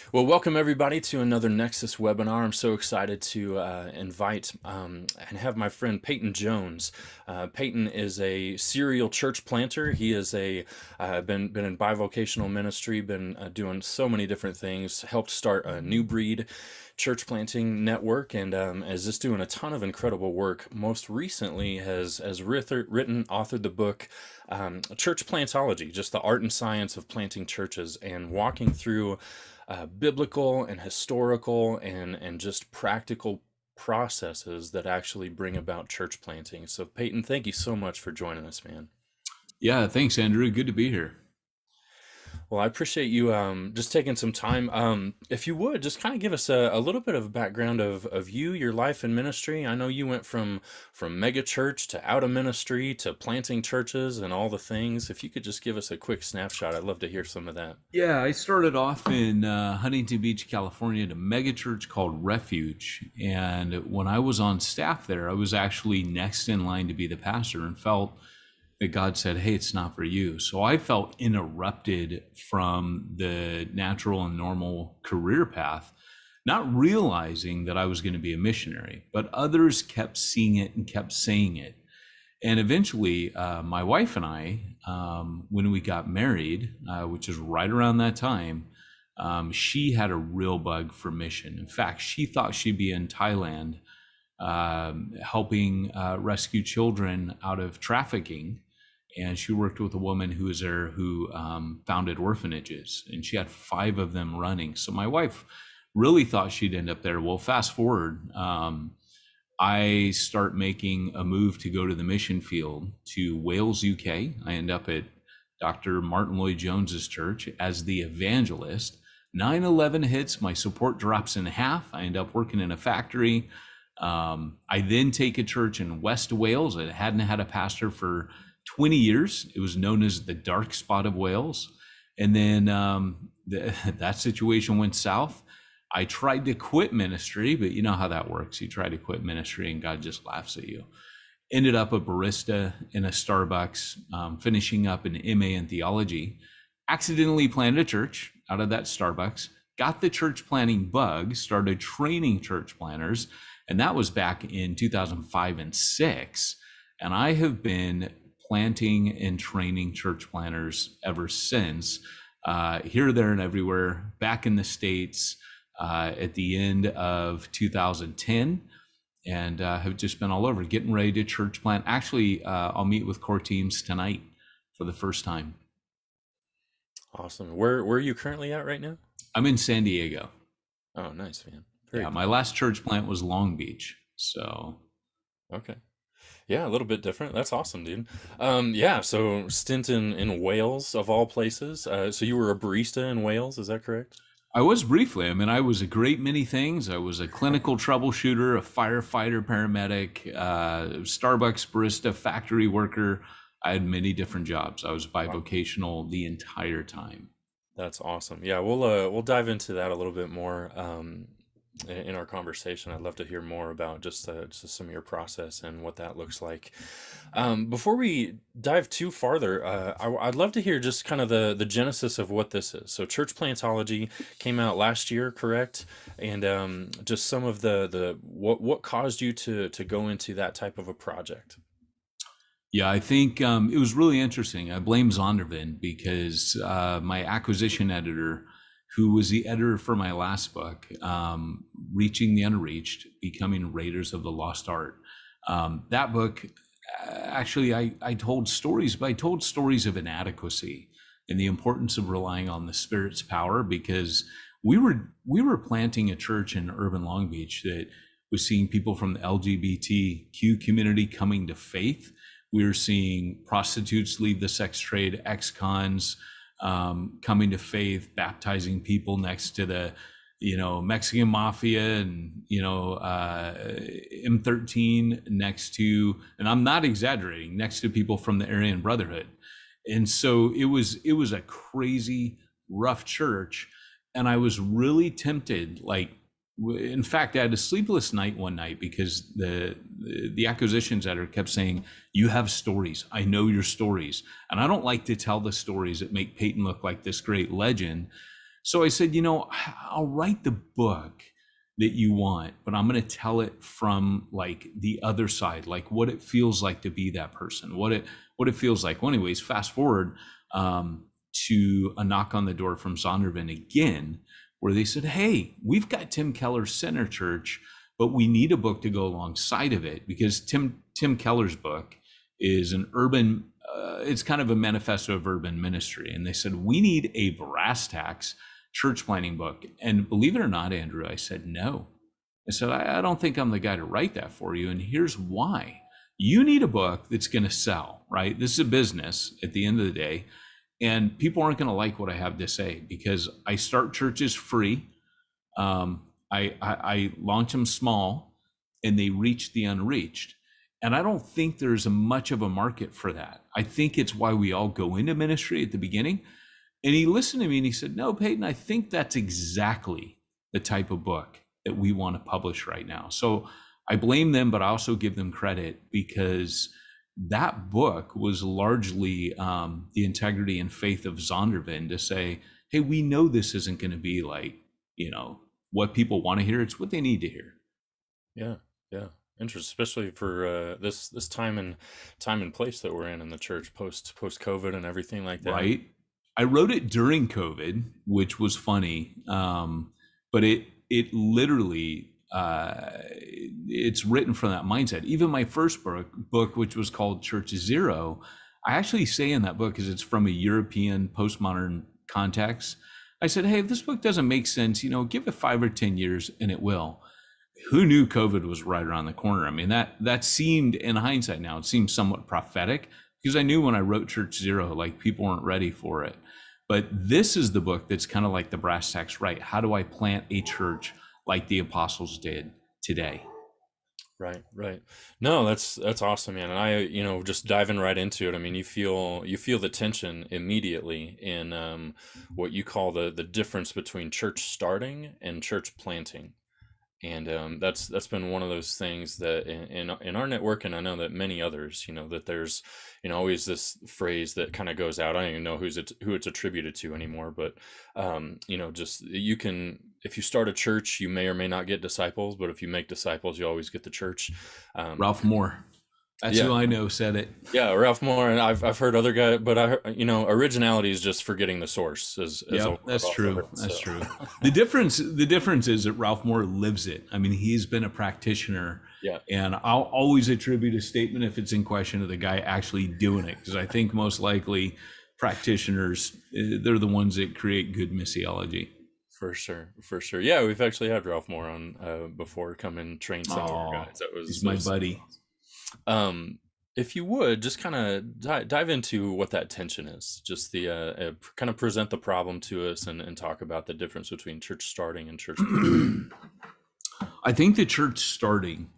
Well, welcome everybody to another Nexus webinar. I'm so excited to invite and have my friend Peyton Jones. Peyton is a serial church planter. He is been in bivocational ministry, been doing so many different things. Helped start a New Breed church planting network, and is just doing a ton of incredible work. Most recently, has authored the book Church Plantology, just the art and science of planting churches, and walking through biblical and historical and just practical processes that actually bring about church planting. So Peyton, thank you so much for joining us, man. Yeah, thanks, Andrew. Good to be here. Well, I appreciate you just taking some time. If you would, just kind of give us a little bit of a background of you, your life and ministry. I know you went from mega church to out of ministry to planting churches and all the things. If you could just give us a quick snapshot, I'd love to hear some of that. Yeah, I started off in Huntington Beach, California, at a mega church called Refuge. And when I was on staff there, I was actually next in line to be the pastor and felt that God said, "Hey, it's not for you." So I felt interrupted from the natural and normal career path, not realizing that I was going to be a missionary, but others kept seeing it and kept saying it. And eventually, my wife and I, when we got married, which is right around that time, she had a real bug for mission. In fact, she thought she'd be in Thailand helping rescue children out of trafficking. And she worked with a woman who was there who founded orphanages, and she had 5 of them running. So my wife really thought she'd end up there. Well, fast forward, I start making a move to go to the mission field to Wales, UK. I end up at Dr. Martin Lloyd-Jones's church as the evangelist. 9/11 hits, my support drops in half. I end up working in a factory. I then take a church in West Wales. It hadn't had a pastor for 20 years. It was known as the dark spot of Wales. And then that situation went south. I tried to quit ministry, but you know how that works. You try to quit ministry and God just laughs at you. Ended up a barista in a Starbucks, finishing up an MA in theology. Accidentally planted a church out of that Starbucks. Got the church planting bug, started training church planners, and that was back in 2005 and 6. And I have been planting and training church planners ever since, here, there, and everywhere, back in the States, at the end of 2010, and have just been all over, getting ready to church plant. Actually, I'll meet with core teams tonight for the first time. Awesome. Where are you currently at right now? I'm in San Diego. Oh, nice, man. Very Yeah, cool. my last church plant was Long Beach. So Okay. Yeah, a little bit different. That's awesome, dude. Yeah, so stint in Wales of all places. So you were a barista in Wales, is that correct? I was briefly. I mean, I was a great many things. I was a clinical troubleshooter, a firefighter, paramedic, Starbucks barista, factory worker. I had many different jobs. I was Wow. bivocational the entire time. That's awesome. Yeah, we'll dive into that a little bit more in our conversation. I'd love to hear more about just some of your process and what that looks like. Before we dive too farther, I'd love to hear just kind of the genesis of what this is. So, Church Plantology came out last year, correct? And just some of the what caused you to go into that type of a project. Yeah, I think it was really interesting. I blame Zondervan because my acquisition editor, who was the editor for my last book, Reaching the Unreached, Becoming Raiders of the Lost Art. That book, actually, I told stories, but I told stories of inadequacy and the importance of relying on the Spirit's power, because we were planting a church in urban Long Beach that was seeing people from the LGBTQ community coming to faith. We were seeing prostitutes leave the sex trade, ex-cons coming to faith, baptizing people next to the, Mexican mafia, and, M13 next to, and I'm not exaggerating, next to people from the Aryan Brotherhood. And so it was a crazy, rough church. And I was really tempted, like, in fact, I had a sleepless night one night because the acquisitions editor kept saying, "You have stories. I know your stories, and I don't like to tell the stories that make Peyton look like this great legend." So I said, I'll write the book that you want, but I'm going to tell it from like the other side, like what it feels like to be that person, what it feels like. Well, anyways, fast forward to a knock on the door from Zondervan again, where they said, hey, we've got Tim Keller's Center Church, but we need a book to go alongside of it, because Tim Keller's book is an urban, it's kind of a manifesto of urban ministry. And they said, we need a brass tacks church planting book. And believe it or not, Andrew, I said, no. I said, I don't think I'm the guy to write that for you. And here's why. You need a book that's going to sell, right? This is a business at the end of the day. And people aren't going to like what I have to say, because I start churches free. I launch them small, and they reach the unreached. And I don't think there's much of a market for that. I think it's why we all go into ministry at the beginning. And he listened to me and he said, no, Peyton, I think that's exactly the type of book that we want to publish right now. So I blame them, but I also give them credit, because that book was largely the integrity and faith of Zondervan to say, hey, we know this isn't going to be like, what people want to hear. It's what they need to hear. Yeah. Interesting, especially for this time and place that we're in the church post COVID and everything like that. Right. I wrote it during COVID, which was funny, but it literally it's written from that mindset. Even my first book, which was called Church Zero, I actually say in that book, because it's from a European postmodern context, I said, hey, if this book doesn't make sense, give it 5 or 10 years and it will. Who knew COVID was right around the corner? I mean, that seemed, in hindsight now, it seems somewhat prophetic, because I knew when I wrote Church Zero, like people weren't ready for it. But this is the book that's kind of like the brass tacks, right? How do I plant a church like the apostles did today? Right. No, that's awesome, man. And I, just diving right into it. I mean, you feel the tension immediately in what you call the difference between church starting and church planting. And that's been one of those things that in our network, and I know that many others, that there's always this phrase that kind of goes out. I don't even know who it's attributed to anymore, but just you can, if you start a church, you may or may not get disciples, but if you make disciples, you always get the church. Ralph Moore. That's who I know said it. Yeah, Ralph Moore, and I've heard other guys, but originality is just forgetting the source. That's true. That's true. The difference is that Ralph Moore lives it. I mean, he's been a practitioner. Yeah. And I'll always attribute a statement, if it's in question, to the guy actually doing it, because I think most likely practitioners, they're the ones that create good missiology. For sure. Yeah, we've actually had Ralph Moore on before, come and train some of our guys. He's my buddy. If you would just kind of dive into what that tension is, just the kind of present the problem to us and talk about the difference between church starting and church. I think the church starting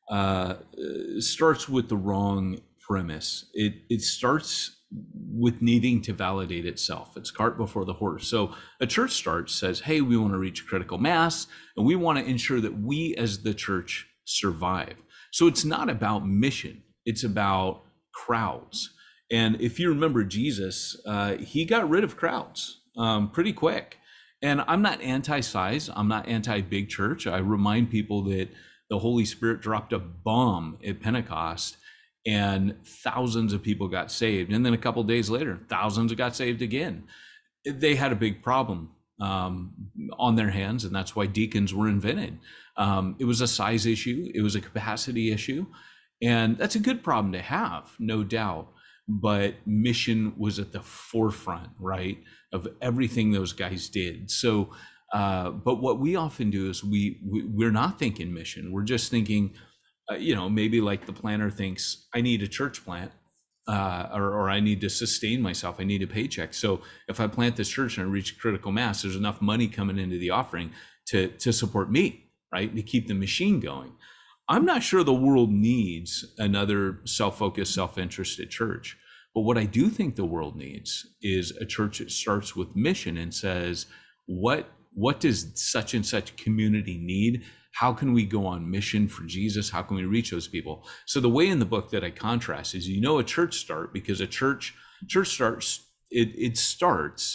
starts with the wrong premise. It starts with needing to validate itself. It's cart before the horse. So a church says, hey, we want to reach critical mass, and we want to ensure that we as the church survive. So it's not about mission, it's about crowds. And if you remember Jesus, he got rid of crowds pretty quick. And I'm not anti-size, I'm not anti-big church. I remind people that the Holy Spirit dropped a bomb at Pentecost and thousands of people got saved. And then a couple of days later, thousands got saved again. They had a big problem on their hands, and that's why deacons were invented. It was a size issue, it was a capacity issue, and that's a good problem to have, no doubt. But mission was at the forefront, right, of everything those guys did. So, but what we often do is we're not thinking mission. We're just thinking, maybe like the planner thinks, I need a church plant, or I need to sustain myself. I need a paycheck. So if I plant this church and I reach critical mass, there's enough money coming into the offering to support me, right, to keep the machine going. I'm not sure the world needs another self-focused, self-interested church. But what I do think the world needs is a church that starts with mission and says, what does such and such community need? How can we go on mission for Jesus? How can we reach those people? So the way in the book that I contrast is, a church start, because a church starts, it starts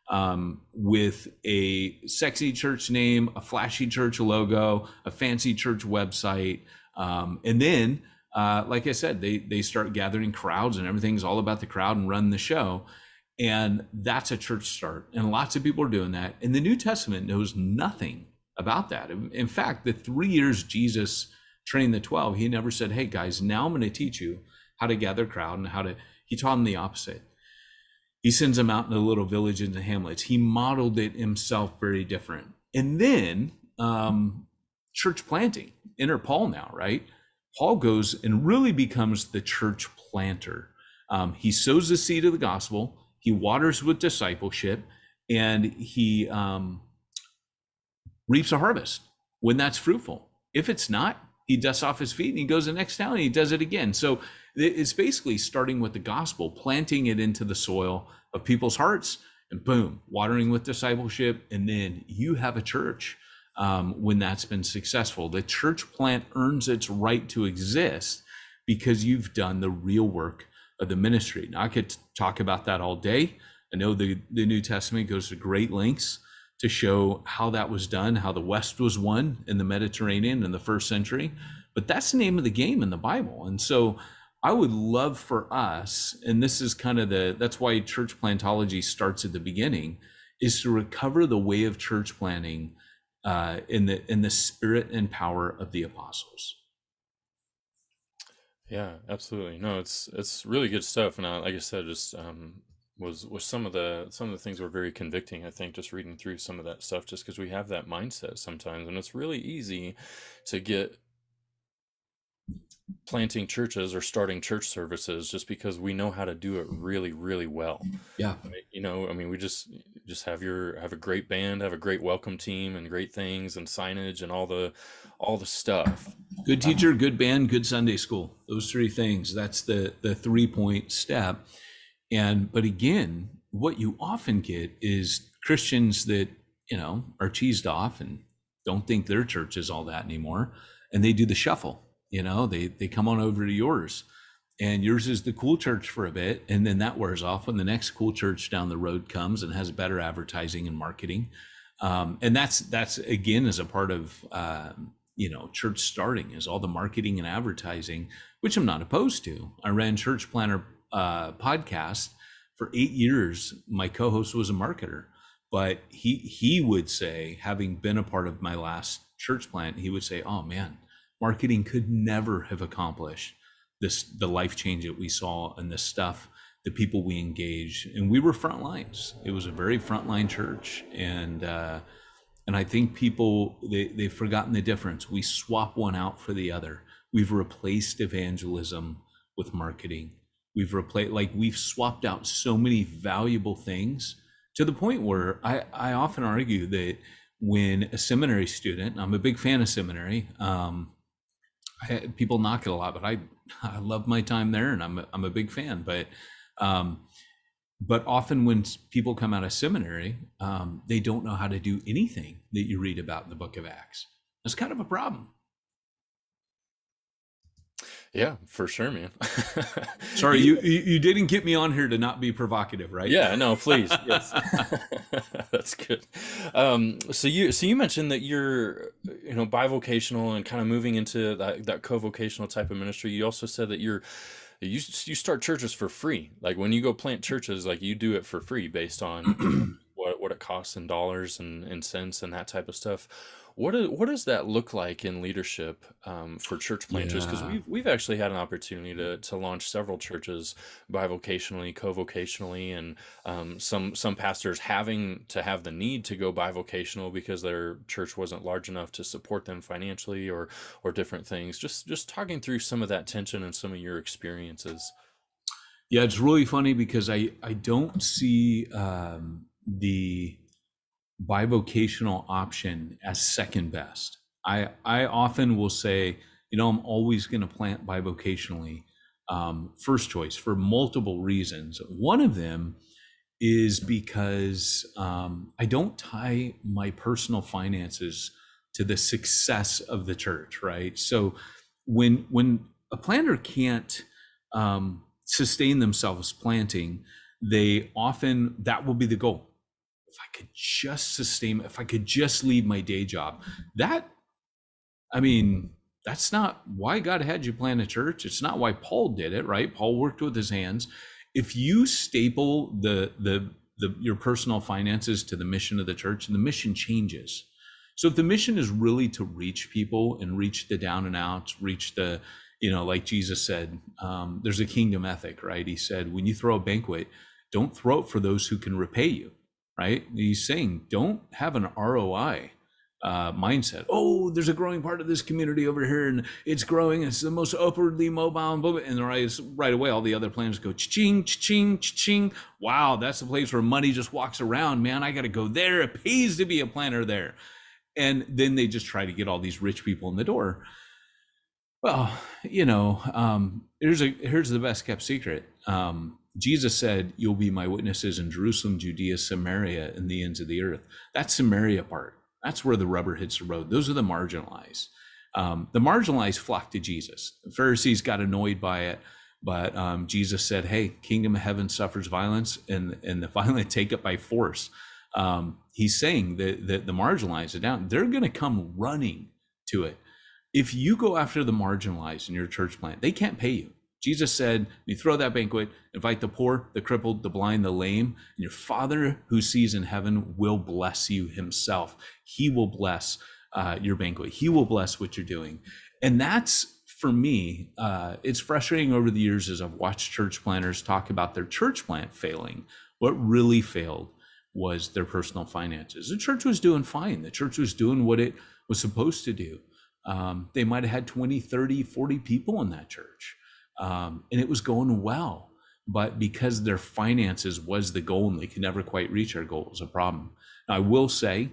with a sexy church name, a flashy church logo, a fancy church website. And then, like I said, they start gathering crowds and everything's all about the crowd and run the show. And that's a church start. And lots of people are doing that. And the New Testament knows nothing about that. In fact, the 3 years Jesus trained the 12, he never said, hey guys, now I'm going to teach you how to gather a crowd and he taught them the opposite. He sends them out into little villages and hamlets. He modeled it himself very different. And then church planting, enter Paul now, right? Paul goes and really becomes the church planter. He sows the seed of the gospel. He waters with discipleship, and he reaps a harvest when that's fruitful. If it's not, he dusts off his feet and he goes to the next town and he does it again. So it's basically starting with the gospel, planting it into the soil of people's hearts, and boom, watering with discipleship. And then you have a church when that's been successful. The church plant earns its right to exist because you've done the real work of the ministry. Now, I could talk about that all day. I know the New Testament goes to great lengths to show how that was done, how the West was won in the Mediterranean in the first century. But that's the name of the game in the Bible. And so I would love for us, and this is kind of that's why church plantology starts at the beginning, is to recover the way of church planting in the spirit and power of the apostles. Yeah, absolutely. No, it's really good stuff. And like I said, just was some of the things were very convicting. I think just reading through some of that stuff, just because we have that mindset sometimes, and it's really easy to get planting churches or starting church services just because we know how to do it really, really well. Yeah. You know, I mean, we just have a great band, have a great welcome team and great things and signage and all the stuff. Good teacher, good band, good Sunday school. Those three things. That's the 3-point step. But again, what you often get is Christians that, are cheesed off and don't think their church is all that anymore. And they do the shuffle. They come on over to yours, and yours is the cool church for a bit, and then that wears off when the next cool church down the road comes and has better advertising and marketing. And that's again as a part of church starting, is all the marketing and advertising, which I'm not opposed to. I ran Church Planter podcast for 8 years. My co-host was a marketer, but he would say, having been a part of my last church plant, he would say, "Oh man, marketing could never have accomplished the life change that we saw and the stuff, the people we engaged." And we were front lines. It was a very frontline church. And I think people, they've forgotten the difference. We swap one out for the other. We've replaced evangelism with marketing. We've swapped out so many valuable things, to the point where I often argue that when a seminary student, and I'm a big fan of seminary, people knock it a lot, but I love my time there, and I'm a big fan. But often when people come out of seminary, they don't know how to do anything that you read about in the book of Acts. That's kind of a problem. Yeah, for sure, man. Sorry, you didn't get me on here to not be provocative, right? Yeah, no, please. Yes. That's good. So you mentioned that you're, bivocational and kind of moving into that co-vocational type of ministry. You also said that you start churches for free. Like when you go plant churches, like you do it for free based on what it costs in dollars and cents and that type of stuff. What does that look like in leadership for church planters? Because we've actually had an opportunity to launch several churches bivocationally, co-vocationally, and some pastors having to have the need to go bivocational because their church wasn't large enough to support them financially or different things. Just talking through some of that tension and some of your experiences. Yeah, it's really funny because I don't see the bivocational option as second best. I often will say, I'm always going to plant bivocationally first choice for multiple reasons. One of them is because I don't tie my personal finances to the success of the church, right? So when a planter can't sustain themselves planting, that will be the goal. if I could just sustain, if I could just leave my day job. That, I mean, that's not why God had you plant a church. It's not why Paul did it, right? Paul worked with his hands. If you staple your personal finances to the mission of the church, the mission changes. So if the mission is really to reach people and reach the down and outs, reach the, like Jesus said, there's a kingdom ethic, right? He said, when you throw a banquet, don't throw it for those who can repay you, right? He's saying, don't have an ROI mindset. Oh, there's a growing part of this community over here, and it's growing. It's the most upwardly mobile, and right away, all the other planners go cha-ching, cha-ching, cha-ching. Wow, that's the place where money just walks around, man. I got to go there. It pays to be a planner there. And then they just try to get all these rich people in the door. Well, here's the best kept secret. Jesus said, you'll be my witnesses in Jerusalem, Judea, Samaria, and the ends of the earth. That Samaria part, that's where the rubber hits the road. Those are the marginalized. The marginalized flock to Jesus. The Pharisees got annoyed by it, but Jesus said, hey, kingdom of heaven suffers violence, and the violent take it by force. He's saying that the marginalized are down. They're going to come running to it. If you go after the marginalized in your church plant, they can't pay you. Jesus said, you throw that banquet, invite the poor, the crippled, the blind, the lame, and your Father who sees in heaven will bless you himself. He will bless your banquet. He will bless what you're doing. And that's, for me, it's frustrating over the years as I've watched church planners talk about their church plant failing. What really failed was their personal finances. The church was doing fine. The church was doing what it was supposed to do. They might have had 20, 30, 40 people in that church. And it was going well. But because their finances was the goal and they could never quite reach our goal, it was a problem. Now, I will say,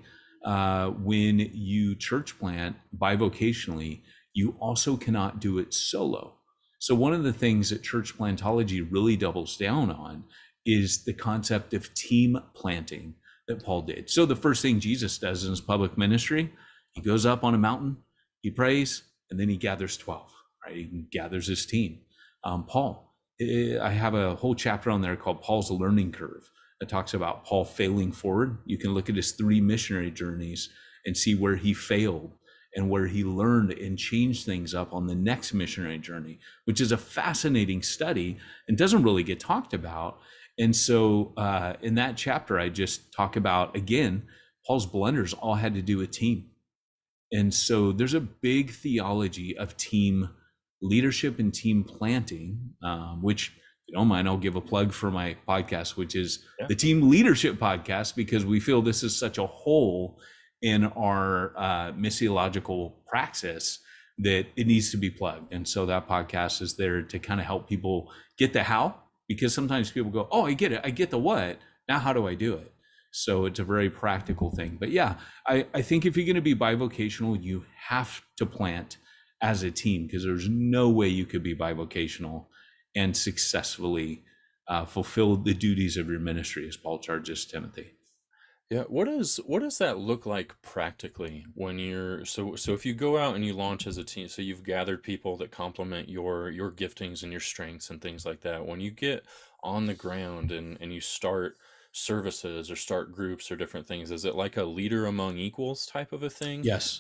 when you church plant bivocationally, you also cannot do it solo. So one of the things that church plantology really doubles down on is the concept of team planting that Paul did. So the first thing Jesus does in his public ministry, he goes up on a mountain, he prays, and then he gathers 12, right? He gathers his team. Paul, I have a whole chapter on there called Paul's Learning Curve that talks about Paul failing forward. You can look at his 3 missionary journeys and see where he failed and where he learned and changed things up on the next missionary journey, which is a fascinating study and doesn't really get talked about. And so in that chapter, I just talk about, again, Paul's blunders all had to do with team. And so there's a big theology of team leadership and team planting, which, if you don't mind, I'll give a plug for my podcast, which is the Team Leadership Podcast, because we feel this is such a hole in our missiological praxis that it needs to be plugged. And so that podcast is there to kind of help people get the how, because sometimes people go, oh, I get it. I get the what. Now, how do I do it? So it's a very practical thing. But yeah, I think if you're going to be bivocational, you have to plant as a team, because there's no way you could be bivocational and successfully fulfill the duties of your ministry, as Paul charges Timothy. Yeah, what does that look like practically when you're so if you go out and you launch as a team, so you've gathered people that complement your giftings and your strengths and things like that. When you get on the ground and you start services or start groups or different things, is it like a leader among equals type of a thing? Yes.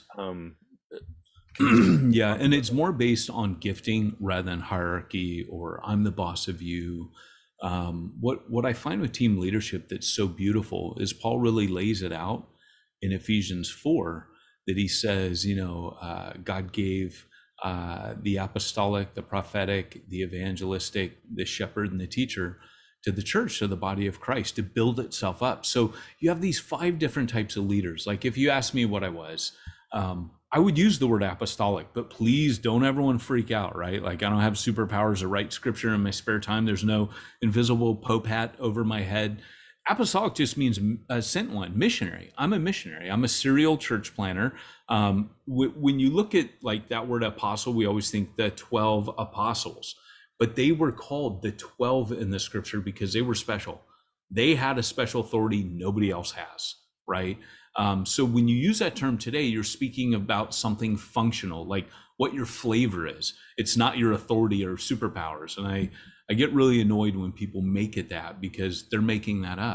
Yeah, and it's more based on gifting rather than hierarchy or I'm the boss of you. What I find with team leadership that's so beautiful is Paul really lays it out in Ephesians 4, that he says, God gave the apostolic, the prophetic, the evangelistic, the shepherd, and the teacher to the church, to the body of Christ, to build itself up. So you have these 5 different types of leaders. Like if you ask me what I was, I would use the word apostolic, but please don't everyone freak out, right? Like I don't have superpowers to write scripture in my spare time. There's no invisible pope hat over my head. Apostolic just means sent one, missionary. I'm a missionary. I'm a serial church planner. When you look at like that word apostle, we always think the 12 apostles, but they were called the 12 in the scripture because they were special. They had a special authority nobody else has, right? So when you use that term today, you're speaking about something functional, like what your flavor is. It's not your authority or superpowers. And I get really annoyed when people make it that, because they're making that up.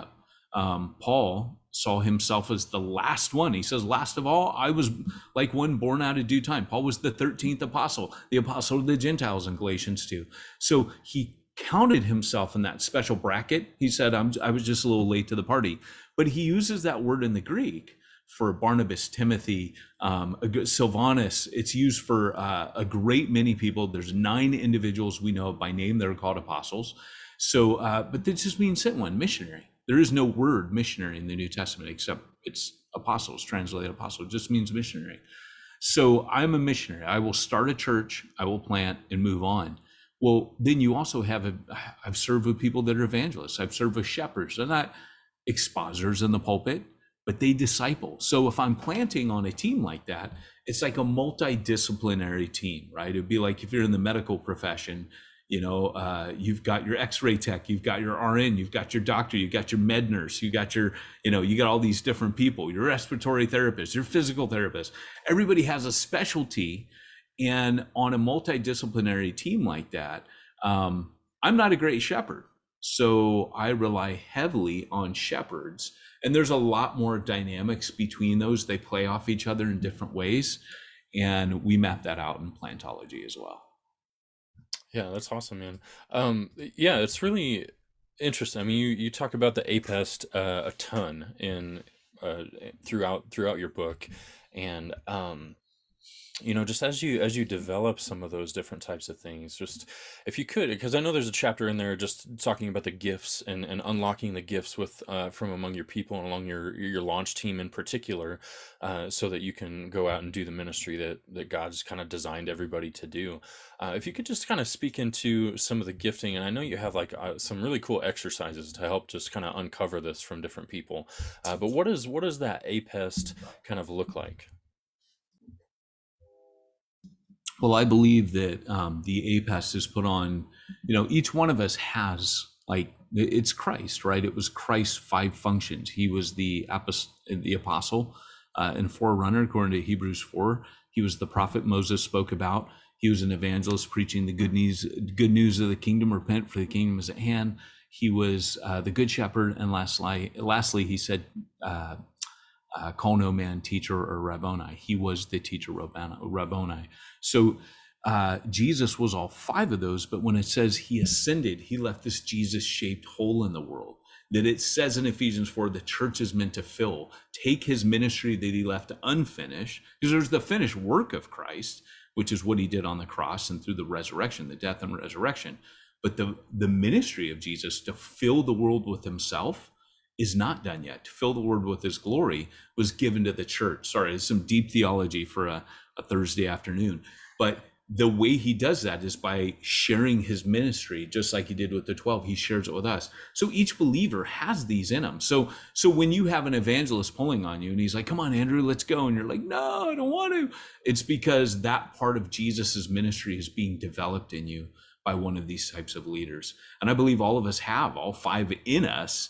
Paul saw himself as the last one. He says, last of all, I was like one born out of due time. Paul was the 13th apostle, the apostle of the Gentiles in Galatians 2. So he counted himself in that special bracket. He said, I was just a little late to the party. But he uses that word in the Greek for Barnabas, Timothy, Silvanus. It's used for a great many people. There's 9 individuals we know of by name that are called apostles. So, but this just means sent one, missionary. There is no word missionary in the New Testament, except it's apostles, translated apostle. It just means missionary. So I'm a missionary. I will start a church, I will plant and move on. Well, then you also have, I've served with people that are evangelists. I've served with shepherds. They're not expositors in the pulpit, but they disciple. So if I'm planting on a team like that, it's like a multidisciplinary team, right? It'd be like if you're in the medical profession, you've got your x-ray tech, you've got your RN, you've got your doctor, you've got your med nurse, you got your, you got all these different people, your respiratory therapist, your physical therapist. Everybody has a specialty. And on a multidisciplinary team like that, I'm not a great shepherd. So I rely heavily on shepherds. And there's a lot more dynamics between those. They play off each other in different ways. And we map that out in plantology as well. Yeah, that's awesome, man. Yeah, it's really interesting. I mean, you talk about the APEST a ton in throughout your book, and just as you develop some of those different types of things, just if you could, because I know there's a chapter in there just talking about the gifts and unlocking the gifts with from among your people and along your launch team in particular, so that you can go out and do the ministry that God's kind of designed everybody to do. If you could just kind of speak into some of the gifting, and I know you have like some really cool exercises to help just kind of uncover this from different people. But what does that APEST kind of look like? Well, I believe that the APEST is put on, each one of us has, like, it's Christ, right? It was Christ's 5 functions. He was the apostle and forerunner, according to Hebrews 4. He was the prophet Moses spoke about. He was an evangelist preaching the good news of the kingdom. Repent, for the kingdom is at hand. He was the good shepherd. And lastly, he said, call no man teacher or Rabboni. He was the teacher Rabboni. So Jesus was all 5 of those, but when it says he ascended, he left this Jesus-shaped hole in the world that it says in Ephesians 4, the church is meant to fill. Take his ministry that he left unfinished, because there's the finished work of Christ, which is what he did on the cross and through the resurrection, the death and resurrection. But the ministry of Jesus to fill the world with himself is not done yet. To fill the world with his glory was given to the church. Sorry, it's some deep theology for a Thursday afternoon. But the way he does that is by sharing his ministry, just like he did with the 12. He shares it with us. So each believer has these in them. So when you have an evangelist pulling on you and he's like, come on, Andrew, let's go. And you're like, no, I don't want to. It's because that part of Jesus's ministry is being developed in you by one of these types of leaders. And I believe all of us have all 5 in us.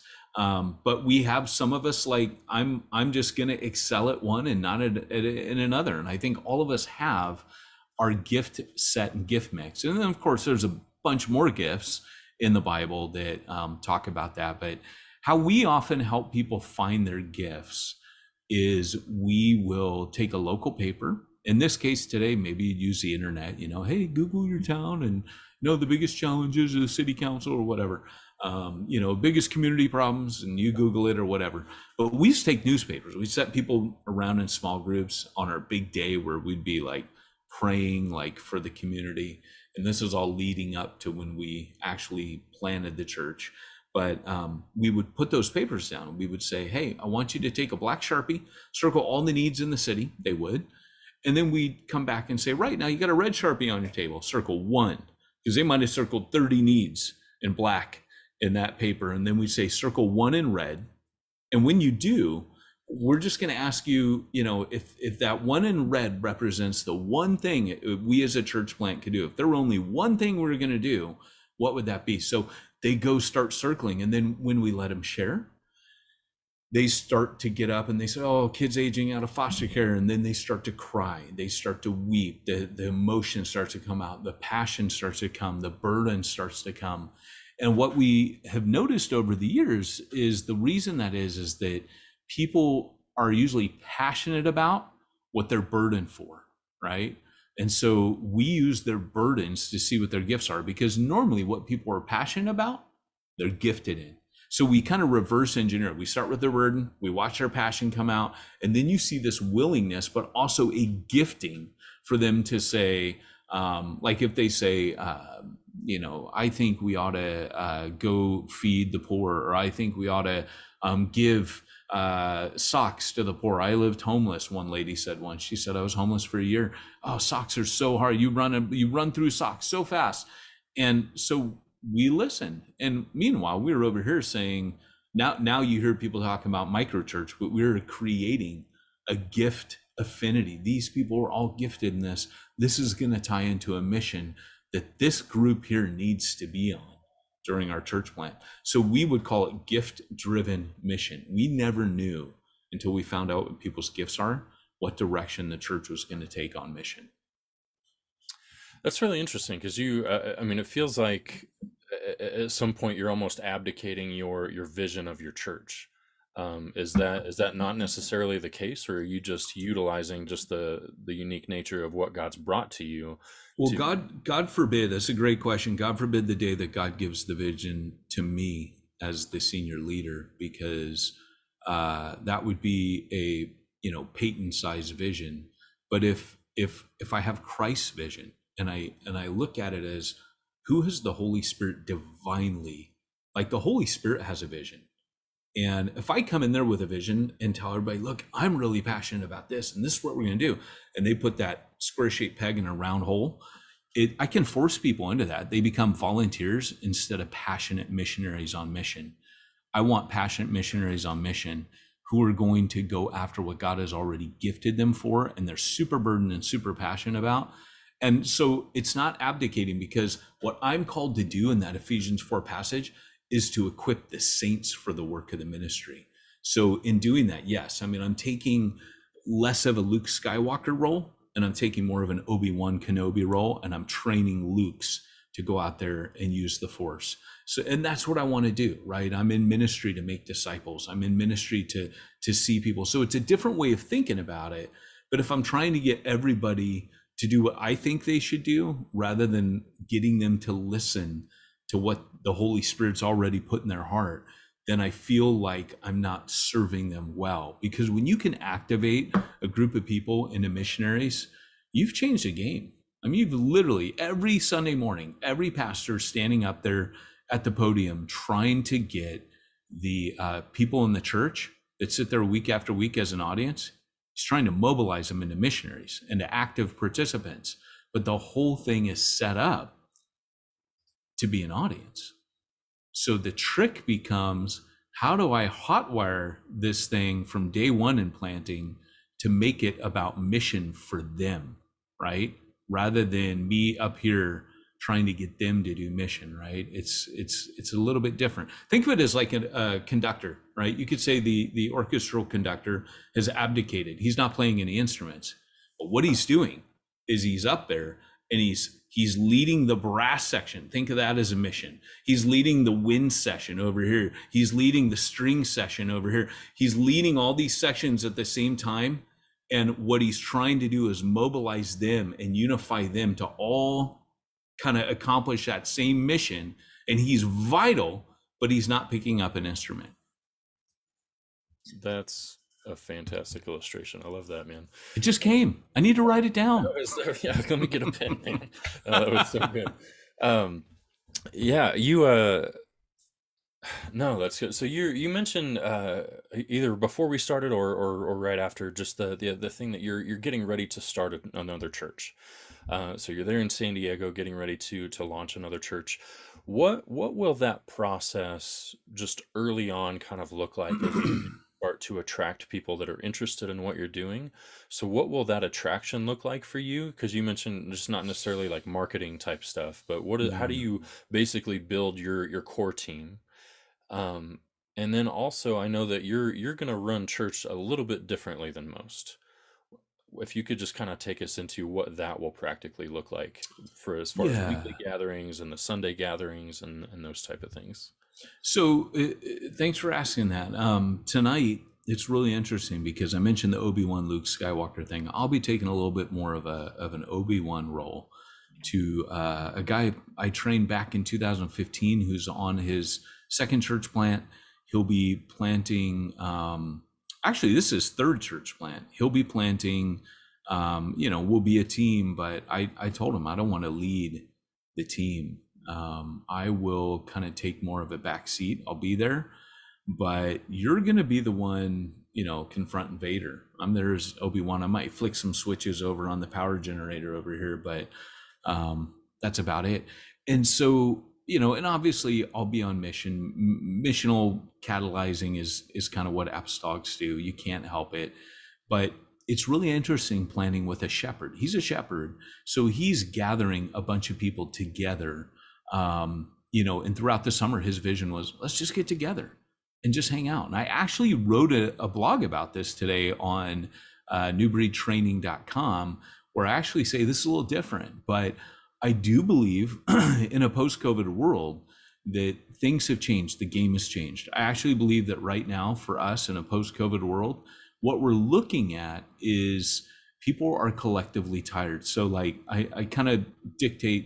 But we have some of us like, I'm just going to excel at one and not in another. And I think all of us have our gift set and gift mix. And then of course there's a bunch more gifts in the Bible that talk about that. But how we often help people find their gifts is we will take a local paper. In this case today, maybe you'd use the internet, hey, Google your town and the biggest challenges of the city council or whatever. Biggest community problems, and you Google it or whatever. But we just take newspapers. We set people around in small groups on our big day where we'd be like praying like for the community. And this is all leading up to when we actually planted the church. But we would put those papers down. We would say, hey, I want you to take a black Sharpie, circle all the needs in the city. They would. And then we'd come back and say, right, now you got a red Sharpie on your table, circle 1, because they might have circled 30 needs in black in that paper. And then we say circle 1 in red. And when you do, we're just going to ask you, if that 1 in red represents the one thing we as a church plant could do, if there were only one thing we're going to do, what would that be? So they go start circling. And then when we let them share, they start to get up and they say, oh, kids aging out of foster care. And then they start to cry. They start to weep. The emotion starts to come out. The passion starts to come. The burden starts to come. And what we have noticed over the years is the reason that is that people are usually passionate about what they're burdened for, right? And so we use their burdens to see what their gifts are, because normally what people are passionate about, they're gifted in. So we kind of reverse engineer. We start with their burden, we watch their passion come out, and then you see this willingness, but also a gifting for them to say, like if they say, I think we ought to go feed the poor, or I think we ought to give socks to the poor. I lived homeless. One lady said once, she said, I was homeless for a year. Oh, socks are so hard. You run through socks so fast. And so we listen. And meanwhile, we were over here saying, now you hear people talking about microchurch, but we're creating a gift affinity. These people are all gifted in this. This is going to tie into a mission that this group here needs to be on during our church plant. So we would call it gift-driven mission. We never knew until we found out what people's gifts are, what direction the church was going to take on mission. That's really interesting, because it feels like at some point you're almost abdicating your vision of your church. Is that not necessarily the case, or are you just utilizing just the unique nature of what God's brought to you? Well, God forbid. That's a great question. God forbid the day that God gives the vision to me as the senior leader, because that would be a Peyton-sized vision. But if I have Christ's vision, and I look at it as, who has the Holy Spirit divinely, like the Holy Spirit has a vision. And if I come in there with a vision and tell everybody, look, I'm really passionate about this, and this is what we're going to do, and they put that square-shaped peg in a round hole, I can force people into that. They become volunteers instead of passionate missionaries on mission. I want passionate missionaries on mission who are going to go after what God has already gifted them for, and they're super burdened and super passionate about. And so it's not abdicating, because what I'm called to do in that Ephesians 4 passage is to equip the saints for the work of the ministry. So in doing that, yes, I'm taking less of a Luke Skywalker role, and I'm taking more of an Obi-Wan Kenobi role, and I'm training Lukes to go out there and use the Force. So, and that's what I want to do, right? I'm in ministry to make disciples. I'm in ministry to see people. So it's a different way of thinking about it. But if I'm trying to get everybody to do what I think they should do, rather than getting them to listen to what the Holy Spirit's already put in their heart, then I feel like I'm not serving them well. Because when you can activate a group of people into missionaries, you've changed the game. You've literally, every Sunday morning, every pastor standing up there at the podium trying to get the people in the church that sit there week after week as an audience, he's trying to mobilize them into missionaries, into active participants. But the whole thing is set up to be an audience. So the trick becomes, how do I hotwire this thing from day one in planting to make it about mission for them, right? Rather than me up here trying to get them to do mission, right? It's a little bit different. Think of it as like a conductor, right? You could say the orchestral conductor has abdicated. He's not playing any instruments, but what he's doing is he's up there and he's leading the brass section. Think of that as a mission. He's leading the wind section over here. He's leading the string section over here. He's leading all these sections at the same time. And what he's trying to do is mobilize them and unify them to all kind of accomplish that same mission. And he's vital, but he's not picking up an instrument. That's a fantastic illustration. I love that, man. It just came. I need to write it down. Yeah, let me get a pen, man. That was so good. No, that's good. So you mentioned either before we started or right after, just the thing that you're getting ready to start another church. So you're there in San Diego getting ready to launch another church. What will that process just early on kind of look like as you start to attract people that are interested in what you're doing? So what will that attraction look like for you? Because you mentioned just not necessarily like marketing type stuff, but how do you basically build your core team? And then also I know that you're going to run church a little bit differently than most. if you could just kind of take us into what that will practically look like for as far as the Yeah. weekly gatherings and the Sunday gatherings and those type of things. So thanks for asking that. Tonight, it's really interesting because I mentioned the Obi-Wan Luke Skywalker thing. I'll be taking a little bit more of an Obi-Wan role to a guy I trained back in 2015 who's on his second church plant. He'll be planting, actually, this is his third church plant. He'll be planting, we'll be a team, but I told him I don't want to lead the team. I will kind of take more of a back seat. I'll be there, but you're going to be the one, confronting Vader. I'm there as Obi-Wan. I might flick some switches over on the power generator over here, but that's about it. And so, and obviously I'll be on mission. Missional catalyzing is kind of what apostolics do. You can't help it, but it's really interesting planning with a shepherd. He's a shepherd, so he's gathering a bunch of people together. And throughout the summer, his vision was, let's just get together and just hang out. And I actually wrote a blog about this today on newbreedtraining.com, where I actually say this is a little different, but I do believe in a post-COVID world that things have changed. The game has changed. I actually believe that right now for us in a post-COVID world, what we're looking at is people are collectively tired. So like I kind of dictate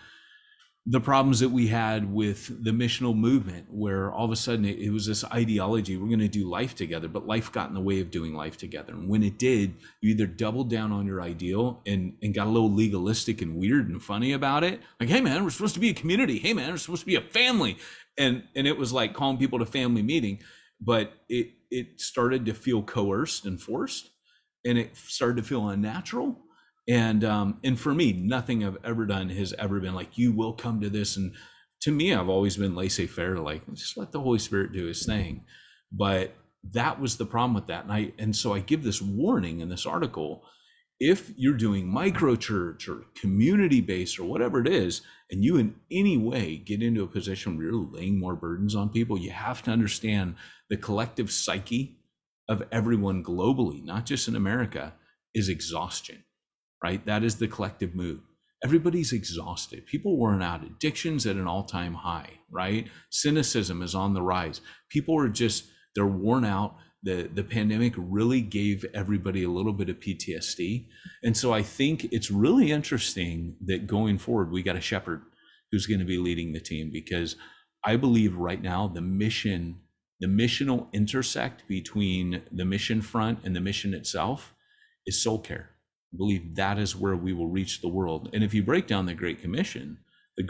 the problems that we had with the missional movement, where all of a sudden it was this ideology, we're going to do life together, but life got in the way of doing life together. And when it did, you either doubled down on your ideal and got a little legalistic and weird and funny about it. Like, hey man, we're supposed to be a community. Hey man, we're supposed to be a family. And it was like calling people to family meeting, but it started to feel coerced and forced, and it started to feel unnatural. And for me, nothing I've ever done has ever been like, you will come to this. And to me, I've always been laissez-faire, like just let the Holy Spirit do his thing. But that was the problem with that. And so I give this warning in this article: if you're doing micro church or community based or whatever it is, and you in any way get into a position where you're laying more burdens on people, you have to understand the collective psyche of everyone globally, not just in America, is exhaustion. Right? That is the collective mood. Everybody's exhausted. People worn out. Addictions at an all-time high, right? Cynicism is on the rise. People are they're worn out. The pandemic really gave everybody a little bit of PTSD. And so I think it's really interesting that going forward, we got a shepherd who's going to be leading the team, because I believe right now the missional intersect between the mission front and the mission itself is soul care. I believe that is where we will reach the world. And if you break down the Great Commission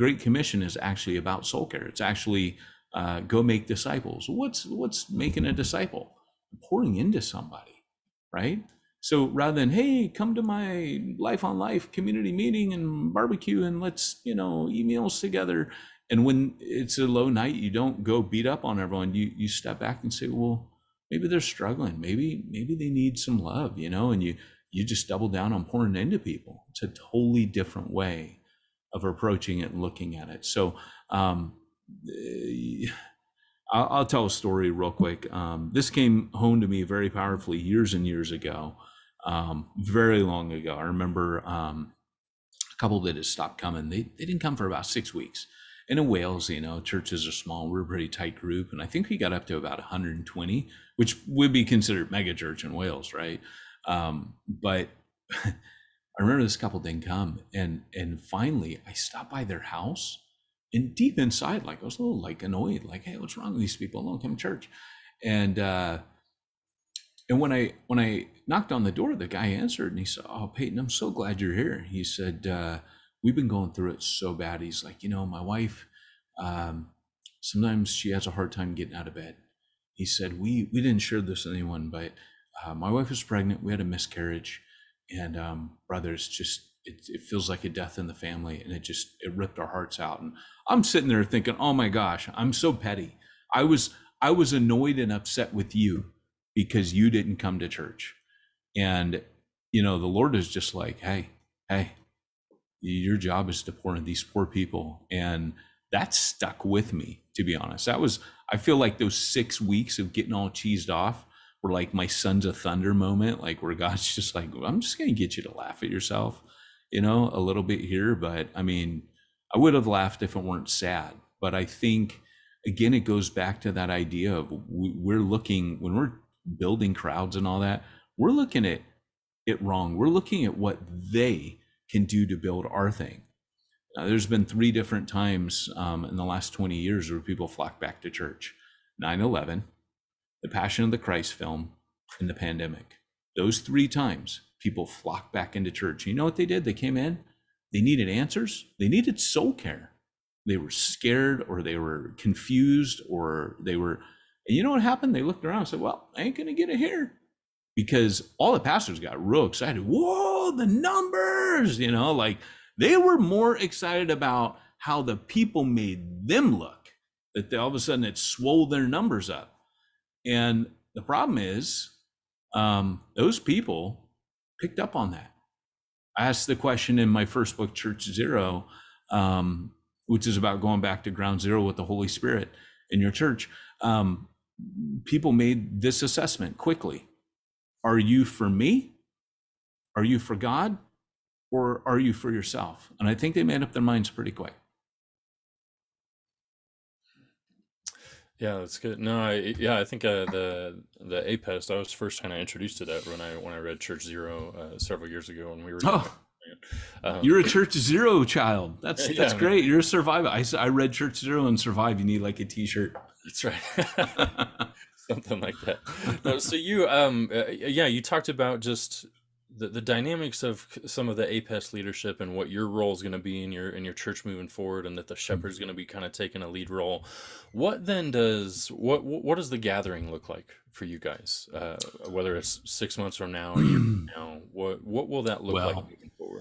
is actually about soul care. It's actually go make disciples. What's making a disciple? Pouring into somebody, right? So rather than, hey, come to my Life on Life community meeting and barbecue and let's, eat meals together. And when it's a low night, you don't go beat up on everyone. You step back and say, well, maybe they're struggling. Maybe they need some love, and you just double down on pouring into people. It's a totally different way of approaching it and looking at it. So I'll tell a story real quick. This came home to me very powerfully years and years ago, very long ago. I remember a couple that had stopped coming. They didn't come for about 6 weeks. And in Wales, churches are small. We're a pretty tight group. And I think we got up to about 120, which would be considered mega church in Wales, right? But I remember this couple didn't come, and finally I stopped by their house, and deep inside, like I was a little annoyed, like, hey, what's wrong with these people? Don't come to church. And when I knocked on the door, the guy answered, and he said, oh, Peyton, I'm so glad you're here. He said, we've been going through it so bad. He's like, my wife, sometimes she has a hard time getting out of bed. He said, we didn't share this with anyone, but my wife was pregnant. We had a miscarriage, and brothers, it feels like a death in the family, and it ripped our hearts out. And I'm sitting there thinking, oh my gosh, I'm so petty. I was annoyed and upset with you because you didn't come to church. And the Lord is just like, hey, your job is to pour into these poor people. And that stuck with me, to be honest. I feel like those 6 weeks of getting all cheesed off were like my Sons of Thunder moment, like where God's just like, I'm just going to get you to laugh at yourself, you know, a little bit here. But I mean, I would have laughed if it weren't sad. But I think, again, it goes back to that idea of we're looking, when we're building crowds and all that, we're looking at it wrong. We're looking at what they can do to build our thing. There's been 3 different times in the last 20 years where people flock back to church: 9/11, the Passion of the Christ film, and the pandemic. Those 3 times people flocked back into church. You know what they did? They came in, they needed answers, they needed soul care. They were scared, or they were confused, or they were, and you know what happened? They looked around and said, well, I ain't gonna get it here. Because all the pastors got real excited. Whoa, the numbers, you know, like they were more excited about how the people made them look, that all of a sudden it swole their numbers up. And the problem is, those people picked up on that. I asked the question in my first book, Church Zero, which is about going back to ground zero with the Holy Spirit in your church. People made this assessment quickly. Are you for me? Are you for God? Or are you for yourself? And I think they made up their minds pretty quick. Yeah, that's good. No, I think the APEST, I was first kind of introduced to that when I read Church Zero several years ago, when we were. You're a Church Zero child. That's great. You're a survivor. I read Church Zero and survived. You need like a T-shirt. That's right. Something like that. No, so you, you talked about just the dynamics of some of the APEST leadership and what your role is going to be in your church moving forward, and that the shepherd's going to be kind of taking a lead role. What then does the gathering look like for you guys? Whether it's 6 months from now, or a year from now, what will that look like moving forward?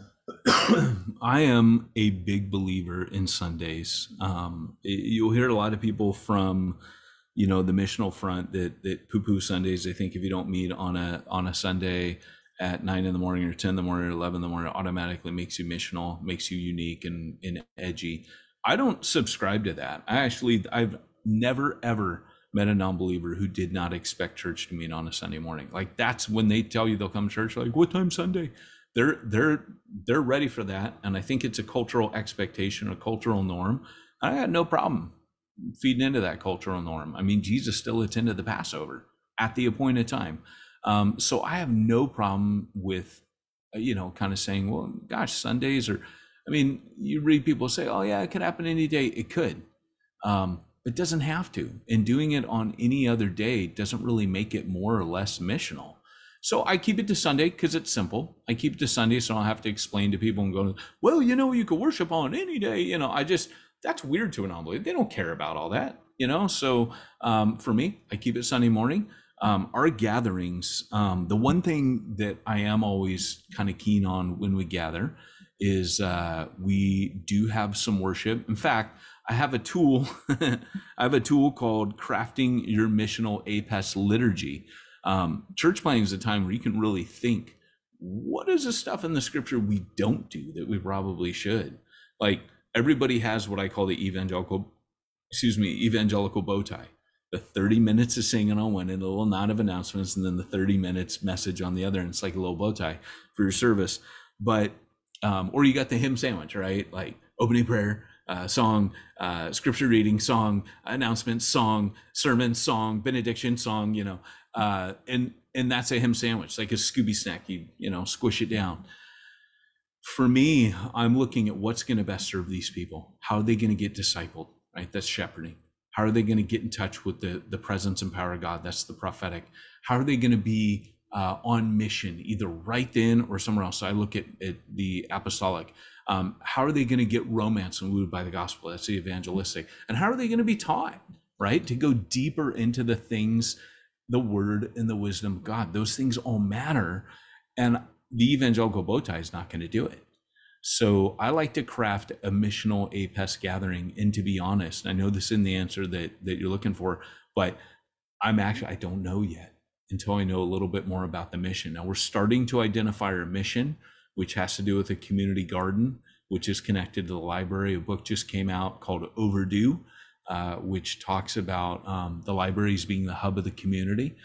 I am a big believer in Sundays. You'll hear a lot of people from, the missional front that poo-poo Sundays. They think if you don't meet on a Sunday at 9 in the morning or 10 in the morning or 11 in the morning, it automatically makes you missional, makes you unique and edgy. I don't subscribe to that. I've never ever met a non-believer who did not expect church to meet on a Sunday morning. Like, that's when they tell you they'll come to church, like, what time Sunday? They're ready for that. And I think it's a cultural expectation, a cultural norm. I had no problem feeding into that cultural norm. I mean, Jesus still attended the Passover at the appointed time. So I have no problem with, kind of saying, well, gosh, Sundays you read people say, oh yeah, it could happen any day. It could. It doesn't have to. And doing it on any other day doesn't really make it more or less missional. So I keep it to Sunday because it's simple. I keep it to Sunday so I don't have to explain to people and go, well, you could worship on any day. That's weird to a non-believer. They don't care about all that, So for me, I keep it Sunday morning. Our gatherings, the one thing that I am always kind of keen on when we gather is we do have some worship. In fact, I have a tool. I have a tool called Crafting Your Missional APEST Liturgy. Church planting is a time where you can really think, what is the stuff in the scripture we don't do that we probably should? Like, everybody has what I call the evangelical bow tie. The 30 minutes of singing on one and a little nod of announcements, and then the 30 minutes message on the other. And it's like a little bow tie for your service. But, or you got the hymn sandwich, right? Like opening prayer, song, scripture reading, song, announcement, song, sermon, song, benediction, song, and that's a hymn sandwich, like a Scooby snack, you squish it down. For me, I'm looking at what's going to best serve these people. How are they going to get discipled, right? That's shepherding. How are they going to get in touch with the presence and power of God? That's the prophetic. How are they going to be on mission, either right then or somewhere else? So I look at the apostolic. How are they going to get romance and wooed by the gospel? That's the evangelistic. And how are they going to be taught, right? To go deeper into the things, the word and the wisdom of God. Those things all matter. And the evangelical bow tie is not going to do it. So I like to craft a missional APEST gathering. And to be honest, I know this isn't the answer that you're looking for, but I don't know yet until I know a little bit more about the mission. Now we're starting to identify our mission, which has to do with a community garden, which is connected to the library. A book just came out called Overdue, which talks about the libraries being the hub of the community.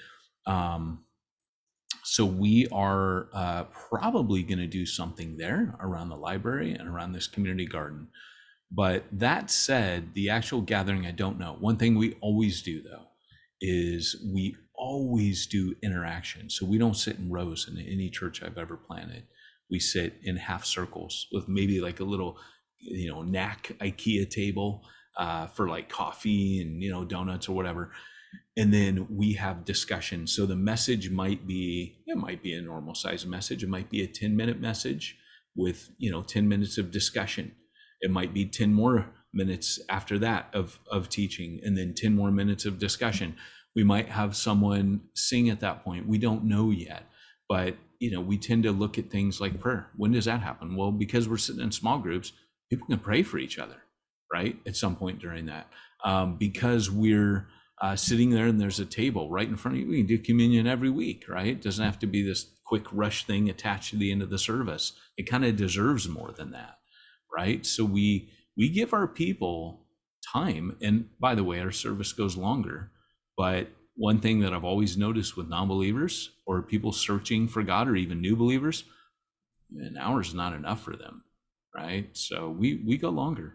So we are probably going to do something there around the library and around this community garden. But that said, the actual gathering, I don't know. One thing we always do, though, is we always do interaction. So we don't sit in rows in any church I've ever planted. We sit in half circles with maybe like a little, knack IKEA table for like coffee and, donuts or whatever. And then we have discussion. So the message might be a normal size message. It might be a 10-minute message with, 10 minutes of discussion. It might be 10 more minutes after that of teaching, and then 10 more minutes of discussion. We might have someone sing at that point. We don't know yet, but we tend to look at things like prayer. When does that happen? Well, because we're sitting in small groups, people can pray for each other, right? At some point during that, because we're sitting there and there's a table right in front of you. We can do communion every week, right? It doesn't have to be this quick rush thing attached to the end of the service. It kind of deserves more than that, right? So we give our people time. And by the way, our service goes longer. But one thing that I've always noticed with non-believers or people searching for God or even new believers, an hour is not enough for them, right? So we go longer.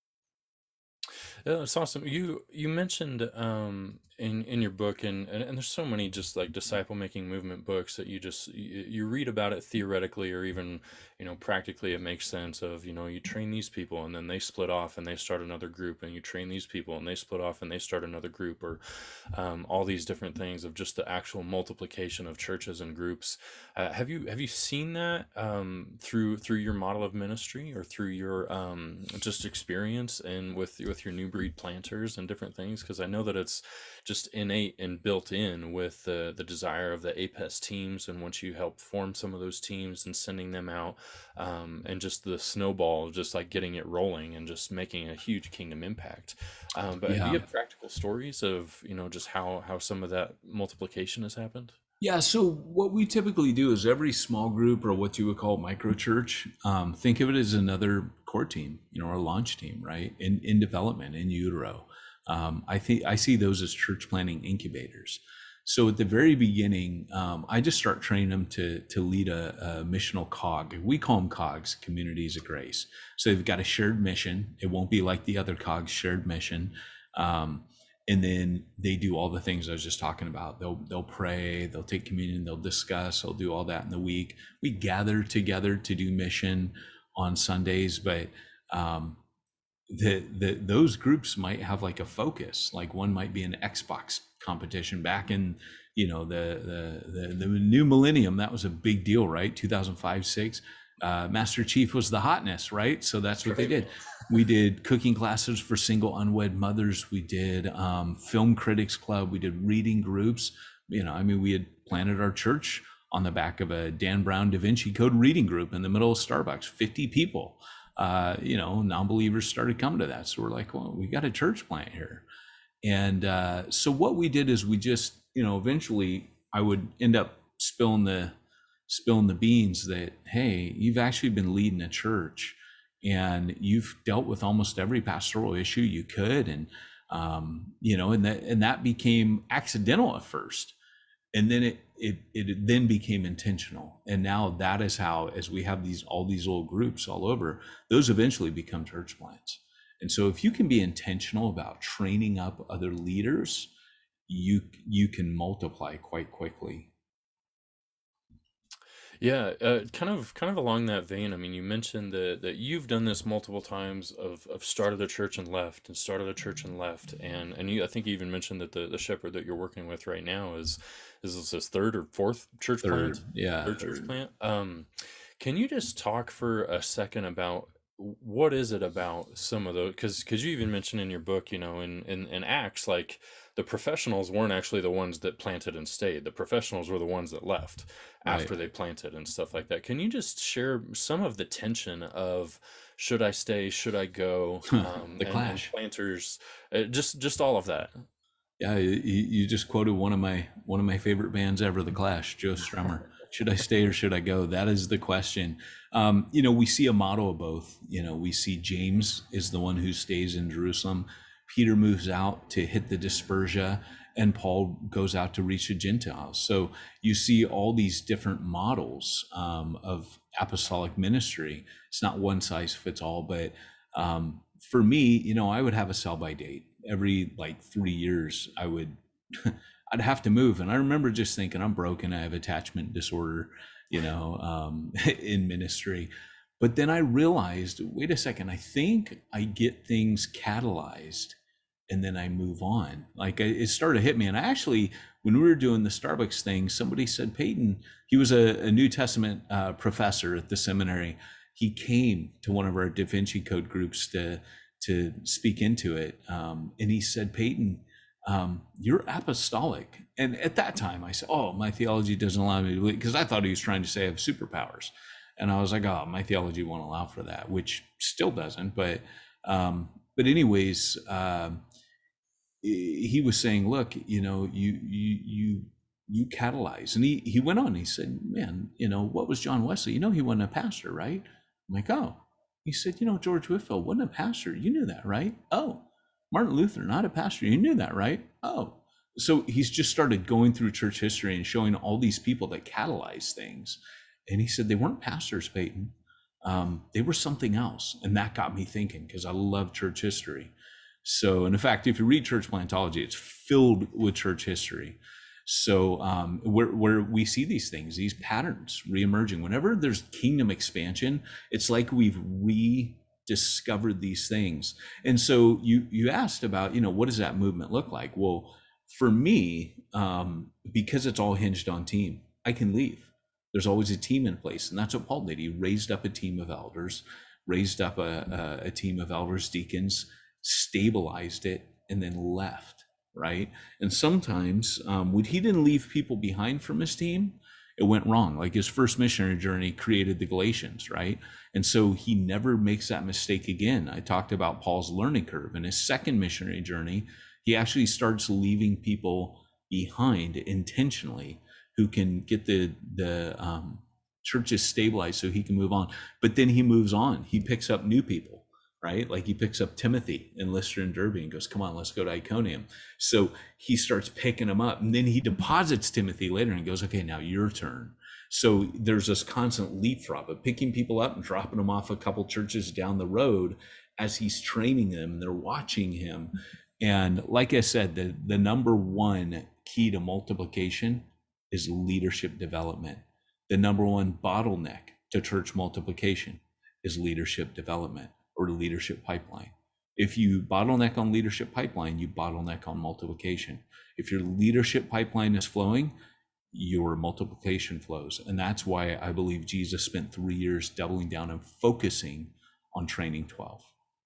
Yeah, that's awesome. You mentioned in your book, and there's so many just like disciple making movement books that you read about it theoretically, or even practically it makes sense of you train these people and then they split off and they start another group, and you train these people and they split off and they start another group, or all these different things of just the actual multiplication of churches and groups. Have you seen that through your model of ministry, or through your just experience and with your new breed planters and different things? Because I know that it's just innate and built in with the desire of the APES teams, and once you help form some of those teams and sending them out, and just the snowball, just like getting it rolling and just making a huge kingdom impact. But do you have practical stories of just how some of that multiplication has happened? Yeah, so what we typically do is every small group, or what you would call micro church, think of it as another core team, or a launch team, right? In development, in utero. I see those as church planning incubators. So at the very beginning, I just start training them to lead a missional cog. We call them cogs, communities of grace. So they've got a shared mission. It won't be like the other cogs, shared mission. And then they do all the things I was just talking about. They'll pray, they'll take communion, they'll discuss, they'll do all that in the week. We gather together to do mission on Sundays, but those groups might have like a focus. Like one might be an Xbox competition back in the new millennium. That was a big deal, right? 2005-6. Master Chief was the hotness, right? So that's what they did. We did cooking classes for single unwed mothers. We did film critics club. We did reading groups. We had planted our church on the back of a Dan Brown Da Vinci Code reading group in the middle of Starbucks. 50 people. Non-believers started coming to that. So we're like, well, we got a church plant here. And so what we did is we just, eventually I would end up spilling the beans that, hey, you've actually been leading a church and you've dealt with almost every pastoral issue you could. And, and that became accidental at first. And then it then became intentional. And now that is how, as we have all these little groups all over, those eventually become church plants. And so if you can be intentional about training up other leaders, you can multiply quite quickly. Yeah, kind of along that vein. I mean, you mentioned that you've done this multiple times of started a church and left, and started a church and left, and I think you even mentioned that the shepherd that you're working with right now is this his third or fourth church plant? Yeah, third church plant. Can you just talk for a second about what is it about some of those? Because you even mentioned in your book, in Acts, like the professionals weren't actually the ones that planted and stayed. The professionals were the ones that left after they planted and stuff like that. Can you just share some of the tension of should I stay, should I go? The clash. And planters, just all of that. Yeah, you just quoted one of my favorite bands ever, The Clash, Joe Strummer. Should I stay or should I go? That is the question. We see a model of both. We see James is the one who stays in Jerusalem. Peter moves out to hit the dispersia, and Paul goes out to reach the Gentiles. So you see all these different models of apostolic ministry. It's not one size fits all, but for me, I would have a sell by date every like 3 years. I'd have to move. And I remember just thinking, I'm broken. I have attachment disorder, in ministry. But then I realized, wait a second, I think I get things catalyzed and then I move on. Like it started to hit me. And I actually, when we were doing the Starbucks thing, somebody said, Peyton, he was a New Testament professor at the seminary. He came to one of our Da Vinci Code groups to speak into it. And he said, Peyton, you're apostolic. And at that time I said, oh, my theology doesn't allow me to believe, because I thought he was trying to say I have superpowers. And I was like, oh, my theology won't allow for that, which still doesn't. But anyways, he was saying, look, you catalyze. And he went on, he said, man, what was John Wesley? He wasn't a pastor, right? I'm like, oh. He said, George Whitefield wasn't a pastor. You knew that, right? Oh. Martin Luther, not a pastor. You knew that, right? Oh. So he's just started going through church history and showing all these people that catalyze things. And he said, they weren't pastors, Peyton. They were something else. And that got me thinking, because I love church history. So, and in fact, if you read Church Plantology, it's filled with church history. So where we see these things, these patterns reemerging, whenever there's kingdom expansion, it's like we've rediscovered these things. And so you asked about, what does that movement look like? Well, for me, because it's all hinged on team, I can leave. There's always a team in place. And that's what Paul did. He raised up a team of elders, raised up a team of elders, deacons, stabilized it, and then left, right? And sometimes when he didn't leave people behind from his team, it went wrong. Like his first missionary journey created the Galatians, right? And so he never makes that mistake again. I talked about Paul's learning curve. In his second missionary journey, he actually starts leaving people behind intentionally who can get the churches stabilized so he can move on. But then he moves on. He picks up new people, right? Like he picks up Timothy in Lystra and Derbe and goes, come on, let's go to Iconium. So he starts picking them up, and then he deposits Timothy later and goes, okay, now your turn. So there's this constant leapfrog of picking people up and dropping them off a couple churches down the road as he's training them, and they're watching him. And like I said, the number one key to multiplication is leadership development. The number one bottleneck to church multiplication is leadership development or leadership pipeline. If you bottleneck on leadership pipeline, you bottleneck on multiplication. If your leadership pipeline is flowing, your multiplication flows. And that's why I believe Jesus spent 3 years doubling down and focusing on training 12.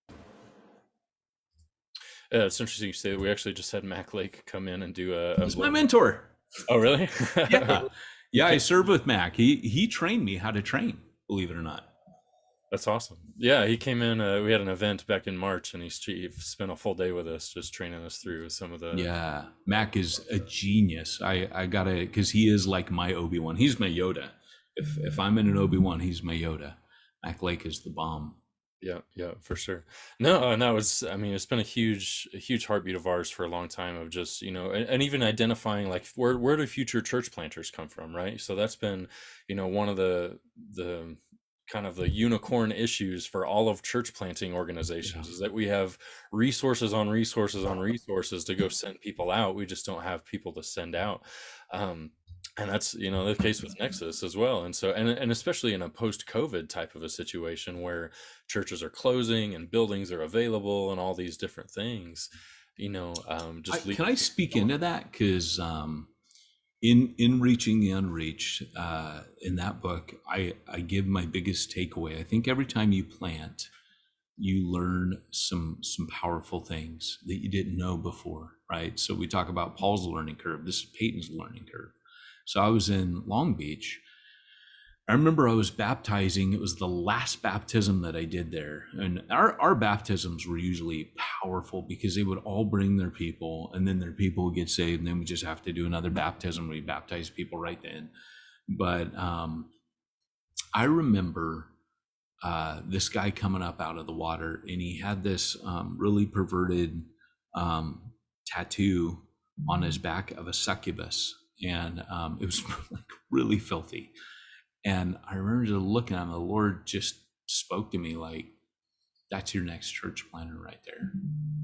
It's interesting you say that. We actually just had Mac Lake come in and do He's my mentor. Oh, really? Yeah, I served with Mac. He trained me how to train, believe it or not. That's awesome. Yeah, he came in. We had an event back in March, and he spent a full day with us, just training us through some of the. Yeah, Mac is a genius. I gotta, because he is like my Obi-Wan. He's my Yoda. If I'm in an Obi-Wan, he's my Yoda. Mac Lake is the bomb. Yeah, for sure. No, and that was, it's been a huge heartbeat of ours for a long time, of just, and even identifying like where do future church planters come from, right? So that's been, one of the kind of the unicorn issues for all of church planting organizations, is that we have resources on resources on resources to go send people out. We just don't have people to send out. And that's, the case with Nexus as well. And so, and especially in a post-COVID type of a situation where churches are closing and buildings are available and all these different things, Can I speak into that? Because in Reaching the Unreached, in that book, I give my biggest takeaway. I think every time you plant, you learn some powerful things that you didn't know before, right? So we talk about Paul's learning curve. This is Peyton's learning curve. So I was in Long Beach. I remember I was baptizing. It was the last baptism that I did there. And our baptisms were usually powerful because they would all bring their people, and then their people would get saved, and then we just have to do another baptism. We baptize people right then. But I remember this guy coming up out of the water, and he had this really perverted tattoo on his back of a succubus, and it was like really filthy. And I remember just looking at him, the Lord just spoke to me like, that's your next church planter right there.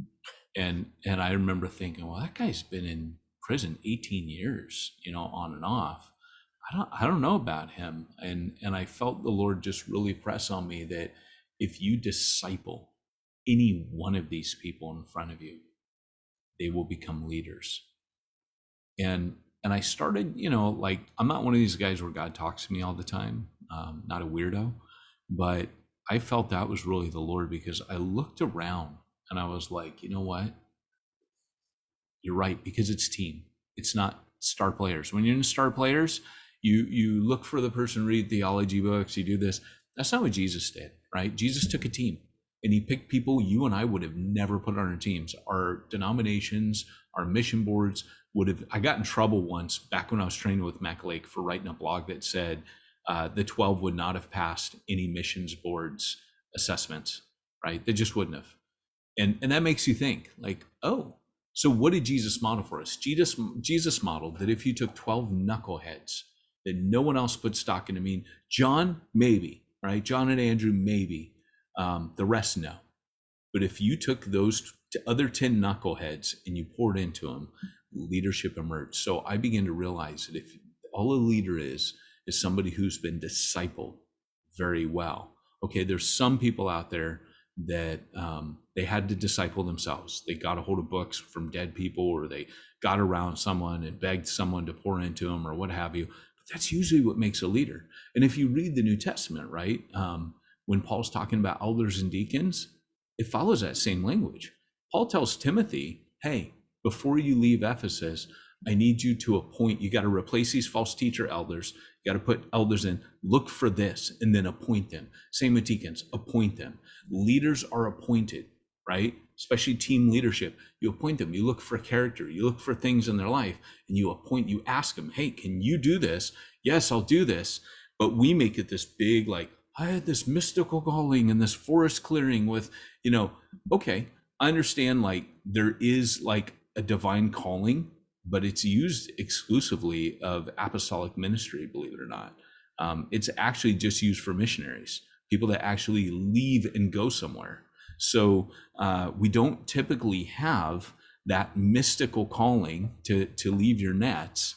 And I remember thinking, well, that guy's been in prison 18 years, on and off. I don't know about him. And I felt the Lord just really press on me that if you disciple any one of these people in front of you, they will become leaders. And I started, like, I'm not one of these guys where God talks to me all the time, not a weirdo, but I felt that was really the Lord, because I looked around and I was like, you know what? You're right, because it's team. It's not star players. When you're in star players, you look for the person, read theology books, you do this. That's not what Jesus did, right? Jesus took a team and he picked people you and I would have never put on our teams. Our denominations, our mission boards would have. I got in trouble once back when I was training with Mac Lake for writing a blog that said the 12 would not have passed any missions boards assessments, right? They just wouldn't have. And that makes you think like, oh, so what did Jesus model for us? Jesus modeled that if you took 12 knuckleheads that no one else put stock in. I mean, John, maybe, right? John and Andrew, maybe. The rest, no. But if you took those other 10 knuckleheads and you poured into them, leadership emerged. So I began to realize that if all a leader is somebody who's been discipled very well. Okay, there's some people out there that they had to disciple themselves. They got a hold of books from dead people, or they got around someone and begged someone to pour into them, or what have you. But that's usually what makes a leader. And if you read the New Testament, right, when Paul's talking about elders and deacons, it follows that same language. Paul tells Timothy, hey, before you leave Ephesus, I need you to appoint, you got to replace these false teacher elders. You got to put elders in, look for this, and then appoint them. Same with deacons, appoint them. Leaders are appointed, right? Especially team leadership. You appoint them, you look for character, you look for things in their life, and you appoint, you ask them, hey, can you do this? Yes, I'll do this. But we make it this big, like, I had this mystical calling in this forest clearing with, okay, I understand, like, there is like a divine calling, but it's used exclusively of apostolic ministry, believe it or not. It's actually just used for missionaries, people that actually leave and go somewhere. So we don't typically have that mystical calling to leave your nets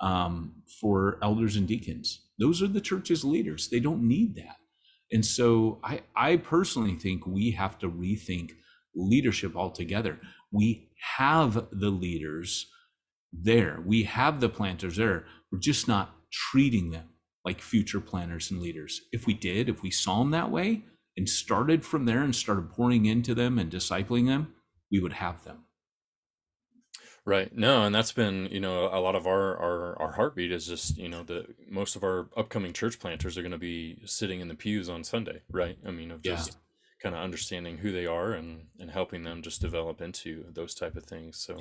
for elders and deacons. Those are the church's leaders. They don't need that. And so I personally think we have to rethink leadership altogether. We have the leaders there. We have the planters there. We're just not treating them like future planters and leaders. If we saw them that way and started from there and started pouring into them and discipling them, we would have them. Right. No, and that's been, a lot of our heartbeat is just, that most of our upcoming church planters are going to be sitting in the pews on Sunday, right? I mean, of just kind of understanding who they are and helping them just develop into those type of things. So,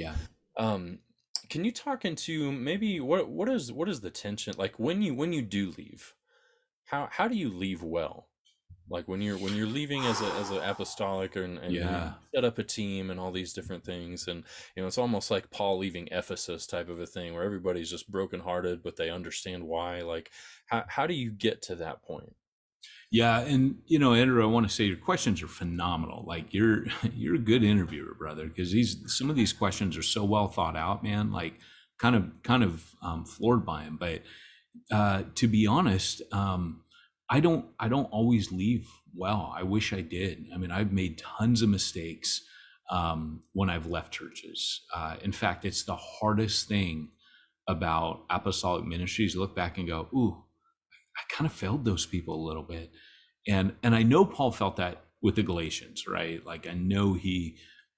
can you talk into maybe what is the tension like when you do leave? How do you leave well? Like when you're leaving as an apostolic and you set up a team and all these different things, and it's almost like Paul leaving Ephesus type of a thing where everybody's just brokenhearted, but they understand why. Like how do you get to that point? Yeah, and Andrew, I want to say your questions are phenomenal. Like you're a good interviewer, brother, because some of these questions are so well thought out, man. Like kind of floored by them. But to be honest, I don't always leave well. I wish I did. I mean, I've made tons of mistakes when I've left churches. In fact, it's the hardest thing about apostolic ministries. Look back and go, ooh, I kind of failed those people a little bit. And I know Paul felt that with the Galatians, right? Like I know he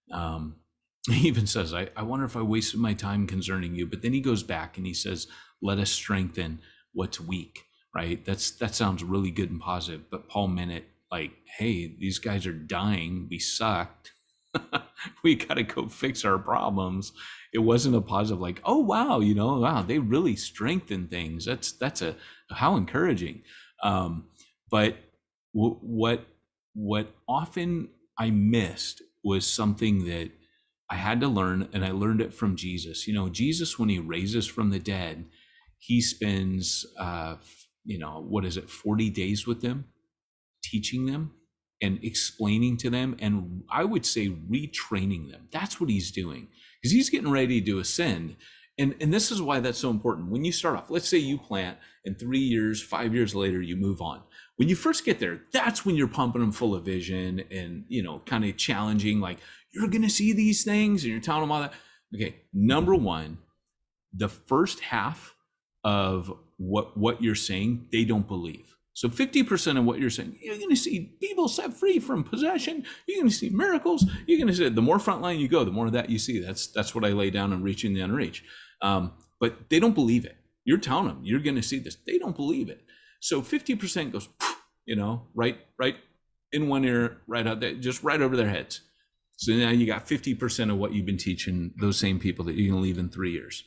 even says, I wonder if I wasted my time concerning you. But then he goes back and he says, let us strengthen what's weak, right? That sounds really good and positive. But Paul meant it like, hey, these guys are dying. We sucked. We got to go fix our problems. It wasn't a positive like, oh, wow, wow, they really strengthen things. That's how encouraging. But what often I missed was something that I had to learn, and I learned it from Jesus. You know, Jesus, when he raises from the dead, he spends, what is it, 40 days with them, teaching them and explaining to them, and I would say retraining them. That's what he's doing, because he's getting ready to ascend. And this is why that's so important. When you start off, let's say you plant, and 3 years, 5 years later, you move on. When you first get there, that's when you're pumping them full of vision and, kind of challenging, like, you're going to see these things, and you're telling them all that. Okay, number one, the first half of what you're saying, they don't believe. So 50% of what you're saying, you're going to see people set free from possession. You're going to see miracles. You're going to see, the more frontline you go, the more of that you see. That's what I lay down in Reaching the Unreached. But they don't believe it. You're telling them you're going to see this. They don't believe it. So 50% goes, right in one ear, right out there, just right over their heads. So now you got 50% of what you've been teaching those same people that you're going to leave in 3 years.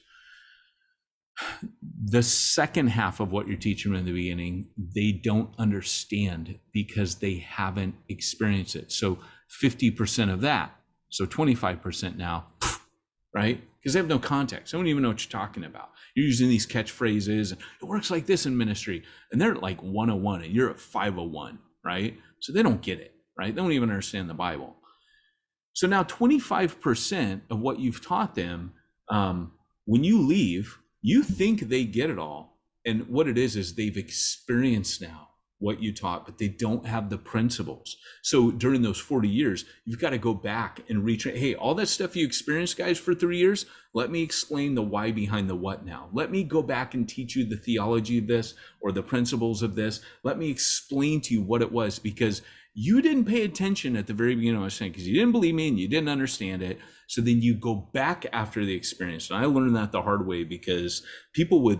The second half of what you're teaching them in the beginning, they don't understand because they haven't experienced it. So 50% of that, so 25% now, right? Because they have no context. They don't even know what you're talking about. You're using these catchphrases, and it works like this in ministry. And they're at like 101 and you're at 501, right? So they don't get it, right? They don't even understand the Bible. So now 25% of what you've taught them, when you leave, you think they get it all. And what it is they've experienced now what you taught, but they don't have the principles. So during those 40 years, you've got to go back and retrain. Hey, all that stuff you experienced, guys, for 3 years, let me explain the why behind the what now. Let me go back and teach you the theology of this or the principles of this. Let me explain to you what it was, because you didn't pay attention at the very beginning of what I was saying, because you didn't believe me and you didn't understand it. So then you go back after the experience. And I learned that the hard way, because people would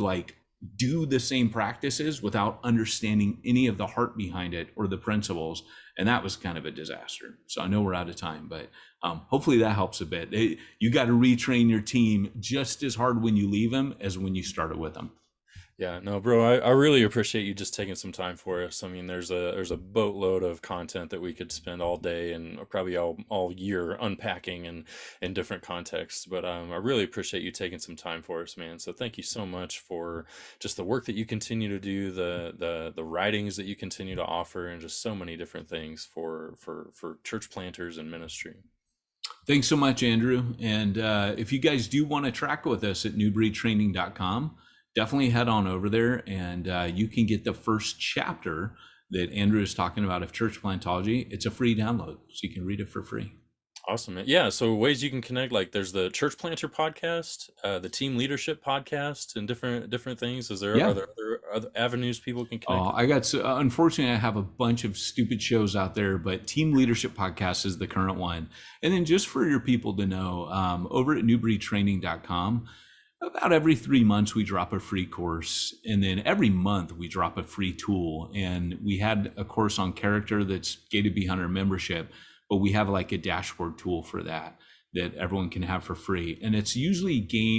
do the same practices without understanding any of the heart behind it or the principles. And that was kind of a disaster. So I know we're out of time, but hopefully that helps a bit. You got to retrain your team just as hard when you leave them as when you started with them. Yeah, no, bro, I really appreciate you just taking some time for us. I mean, there's a boatload of content that we could spend all day and probably all year unpacking in different contexts. But I really appreciate you taking some time for us, man. So thank you so much for just the work that you continue to do, the writings that you continue to offer, and just so many different things for church planters and ministry. Thanks so much, Andrew. And if you guys do want to track with us at newbreedtraining.com, definitely head on over there, and you can get the first chapter that Andrew is talking about of church plantology. It's a free download, so you can read it for free. Awesome. Yeah. So ways you can connect, like there's the Church Planter podcast, the Team Leadership podcast, and different things. Are there other avenues people can connect? Unfortunately, I have a bunch of stupid shows out there, but Team Leadership podcast is the current one. And then just for your people to know, over at newbreedtraining.com, about every 3 months, we drop a free course. And then every month we drop a free tool. And we had a course on character that's Gated Bee Hunter membership, but we have like a dashboard tool for that everyone can have for free. And it's usually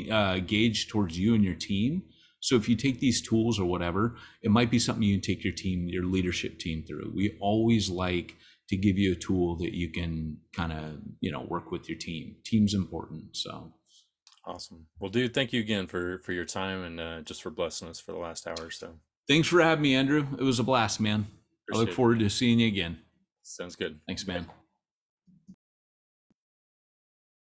gauged towards you and your team. So if you take these tools or whatever, it might be something you can take your leadership team through. We always like to give you a tool that you can kind of, work with your team. Team's important, so. Awesome. Well, dude, thank you again for your time and just for blessing us for the last hour or so. Thanks for having me, Andrew. It was a blast, man. I look forward to seeing you again. Sounds good. Thanks, man.